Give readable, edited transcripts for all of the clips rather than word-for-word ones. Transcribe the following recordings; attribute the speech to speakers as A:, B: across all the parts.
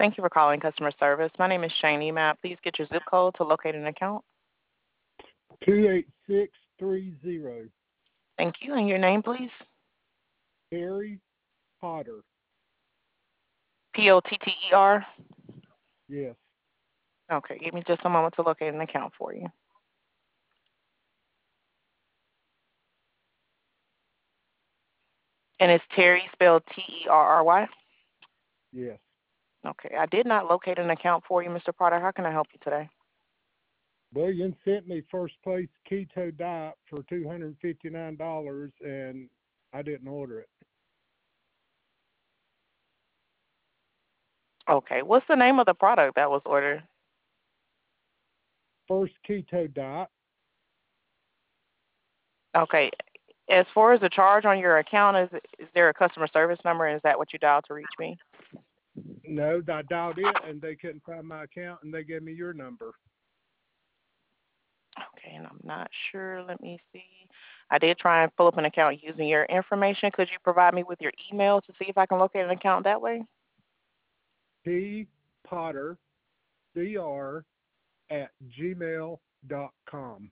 A: Thank you for calling customer service. My name is Shani. May I please get your zip code to locate an account?
B: 28630.
A: Thank you. And your name, please?
B: Harry Potter.
A: Potter?
B: Yes.
A: Okay, give me just a moment to locate an account for you. And it's Terry, spelled Terry?
B: Yes.
A: Okay, I did not locate an account for you, Mr. Potter. How can I help you today?
B: William sent me first place keto diet for $259, and I didn't order it.
A: Okay, what's the name of the product that was ordered?
B: First keto diet.
A: Okay, as far as the charge on your account, is there a customer service number, and is that what you dialed to reach me?
B: No, I dialed it, and they couldn't find my account, and they gave me your number.
A: Okay, and I'm not sure. Let me see. I did try and pull up an account using your information. Could you provide me with your email to see if I can locate an account that way?
B: P. Potter, CR, @gmail.com.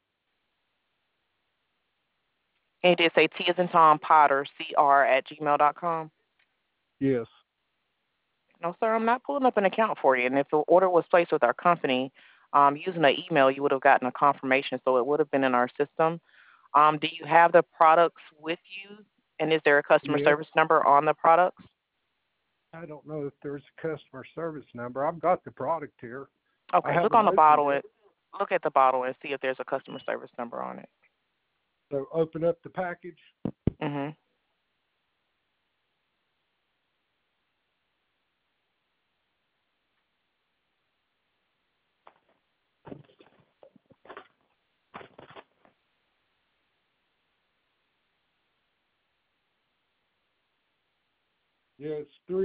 A: And you did say T as in Tom Potter, CR@gmail.com.
B: Yes.
A: No, sir, I'm not pulling up an account for you. And if the order was placed with our company using an email, you would have gotten a confirmation, so it would have been in our system. Do you have the products with you? And is there a customer
B: Yes.
A: service number on the products?
B: I don't know if there's a customer service number. I've got the product here.
A: Okay, look on the bottle and look at the bottle and see if there's a customer service number on it.
B: So open up the package.
A: Mhm.
B: Yes,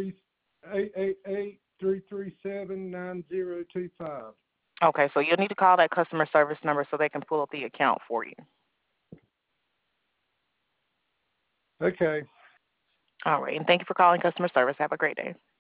B: 888-337-9025.
A: Okay, so you'll need to call that customer service number so they can pull up the account for you.
B: Okay.
A: All right, and thank you for calling customer service. Have a great day.